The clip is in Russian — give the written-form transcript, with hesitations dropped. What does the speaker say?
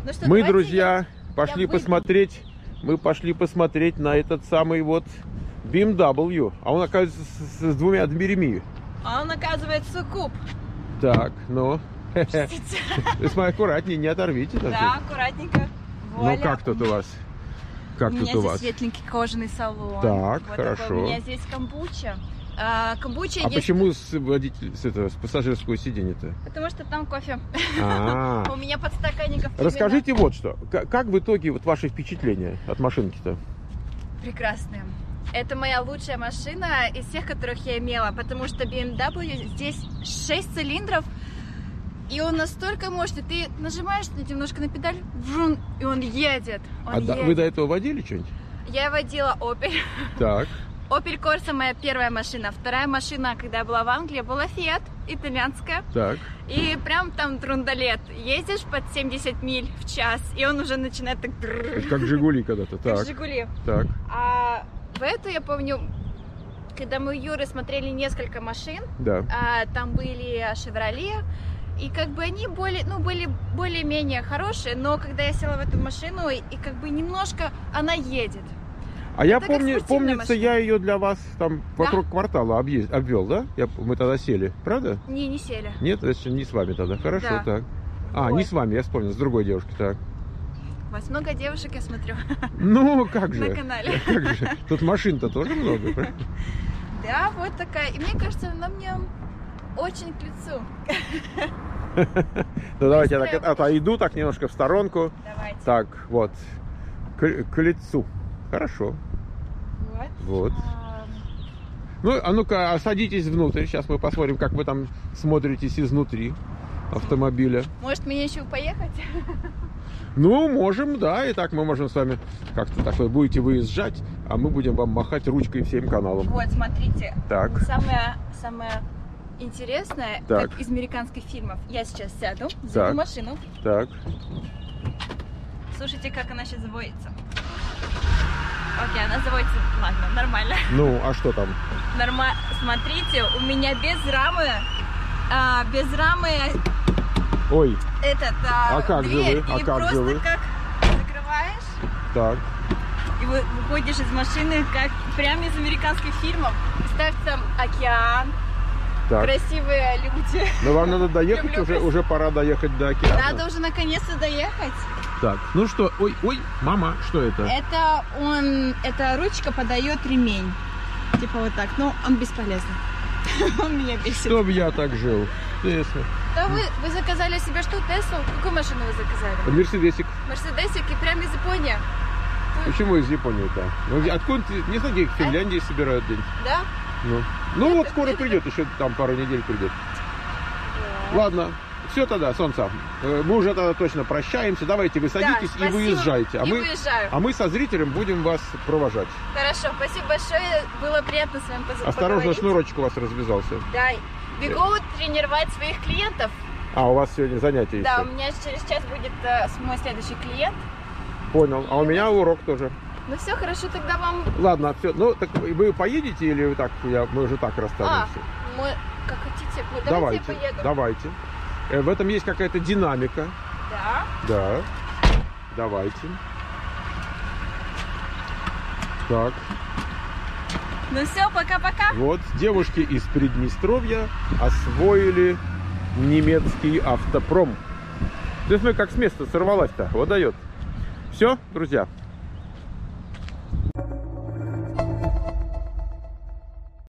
Ну что, Мы, друзья, пошли посмотреть. Мы пошли посмотреть на этот самый вот BMW. А он, оказывается, с двумя дверями. А он, оказывается, куб. Так, ну. Смотри, аккуратнее, не оторвите. Да, аккуратненько. Ну, как тут у вас? Как у тут меня у здесь вас? светленький кожаный салон. Так, вот хорошо. Такой. У меня здесь камбуча. Камбуча А есть... почему с пассажирского сиденья-то? Потому что там кофе. А. У меня подстаканников. Расскажите вот что. Как в итоге вот ваши впечатления от машинки-то? Прекрасные. Это моя лучшая машина из всех, которых я имела, потому что BMW здесь 6 цилиндров, и он настолько мощный. Ты нажимаешь немножко на педаль, врун, и он едет. Вы до этого водили что-нибудь? Я водила Opel. Так. Opel Corsa моя первая машина. Вторая машина, когда я была в Англии, была Fiat, итальянская. Так. И прям там трундалет. Ездишь под 70 миль в час, и он уже начинает так... Как Жигули когда-то. Как Так. Жигули. Так. А в эту, я помню, когда мы у Юры смотрели несколько машин, Да. там были Chevrolet, и как бы они были более-менее хорошие, но когда я села в эту машину, и как бы немножко она едет. А я Это как помню, спортивная помнится, машина. я ее для вас там вокруг квартала обвел, да? Мы тогда сели, правда? Не сели. Нет, это не с вами тогда. Хорошо, Да. так. А, Вот. не с вами, я вспомнил, с другой девушкой, так. У вас много девушек, я смотрю, Ну, как же? на канале. Как же? Тут машин-то тоже много, правда? Да, вот такая. И мне кажется, она мне очень к лицу. Ну, давайте я так отойду так немножко в сторонку. Давайте. Так, вот, к лицу. Хорошо. Вот. Ну, а ну-ка, садитесь внутрь. Сейчас мы посмотрим, как вы там смотритесь изнутри автомобиля. Может, мне еще поехать? Ну, можем, да. И так мы можем с вами как-то так вы будете выезжать, а мы будем вам махать ручкой всем каналом. Вот, смотрите. Так. Самое интересное, Так. как из американских фильмов. Я сейчас сяду, Так. заведу машину. Так. Слушайте, как она сейчас заводится. Окей, она заводится, ладно, нормально. Ну, а что там? Нормально. Смотрите, у меня без рамы, Ой, как же дверь. вы? А И как же просто вы? как закрываешь, так. и выходишь из машины, как прямо из американских фильмов. Представь, там океан, Так. красивые люди. Но вам надо доехать, Люблю уже пора доехать до океана. Надо уже наконец-то доехать. Так, ну что, ой, мама, что это? Эта ручка подает ремень. Типа вот так, но он бесполезный. Он меня бесит. Чтоб я так жил. Теслу. Да вы заказали себе что, Теслу? Какую машину вы заказали? Мерседесик. Мерседесик и прямо из Японии. Почему из Японии-то? Ну, откуда, не знаю, где их в Финляндии собирают день. Да? Ну вот скоро придет, еще там пару недель придет. Ладно, все тогда, солнце. Мы уже тогда точно прощаемся. Давайте вы садитесь и выезжайте. А мы со зрителем будем вас провожать. Хорошо, спасибо большое. Было приятно с вами поговорить. Осторожно, шнурочек у вас развязался. Да, бегу тренировать своих клиентов. А, у вас сегодня занятие Да, еще? у меня через час будет мой следующий клиент. Понял. А у меня урок тоже. Ну все, хорошо, тогда вам... Ладно, все. Ну, так вы поедете или вы так, мы уже так расстанемся? Как хотите. Давайте, я поеду. давайте. В этом есть какая-то динамика. Да. Да. Давайте. Так. Ну все, пока-пока. Вот, девушки из Приднестровья освоили немецкий автопром. Ты смотри, как с места сорвалась-то. Вот дает. Все, друзья.